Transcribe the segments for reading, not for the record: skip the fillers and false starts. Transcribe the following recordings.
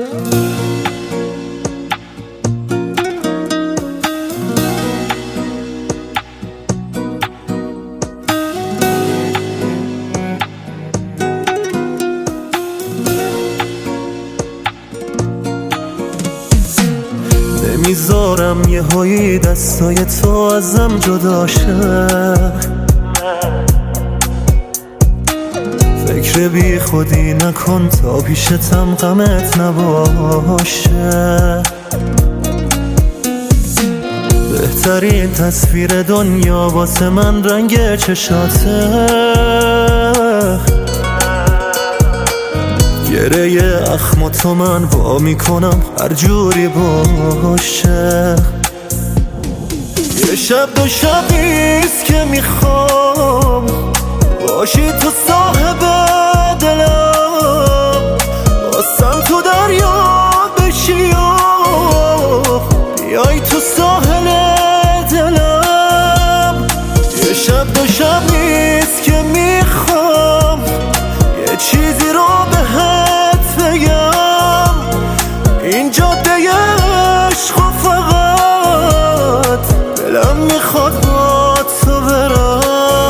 نمیذارم یه هایی دستای تو ازم جدا شه، فکر بی خودی نکن تا پیشتم غمت نباشه. بهترین تصویر دنیا واسه من رنگ چشاته، گره اخم تو من وا میکنم هر جوری باشه. یه شب دو شبیست که میخوام باشی تو صاحب دلم، واسم تو دریا بشی و بیای تو ساحل دلم. یه شب دو شبیست که میخوام یه چیزی رو بهت بگم، این جاده عشق و فقط دلم میخواد با تو برم.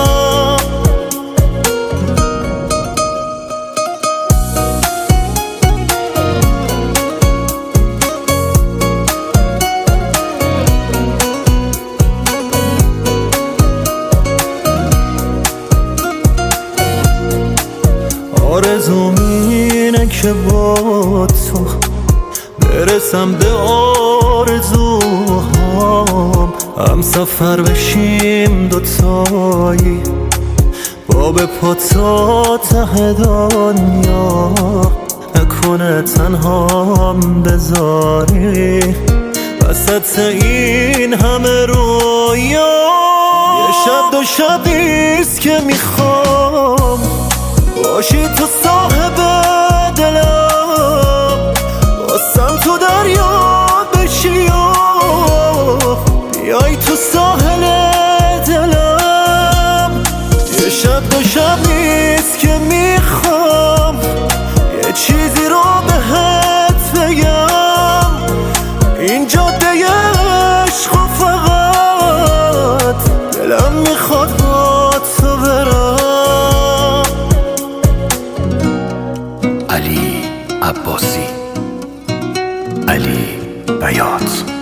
آرزوم اینه که با تو برسم به آرزوهام، هم سفر بشیم دوتایی با به پا تا ته دنیا، نکنه تنهام بذاری وسط این همه رویا. یه شب دو شبیست که میخوام باشی تو صاحب دلم، واسم تو دریا بشی و بیای تو ساحل دلم. یه شب دو شبیست که میخوام یه چیزی رو بهت بگم، این جاده عشق و فقط دلم میخواد با تو برم. علی عباسی، علی بیات.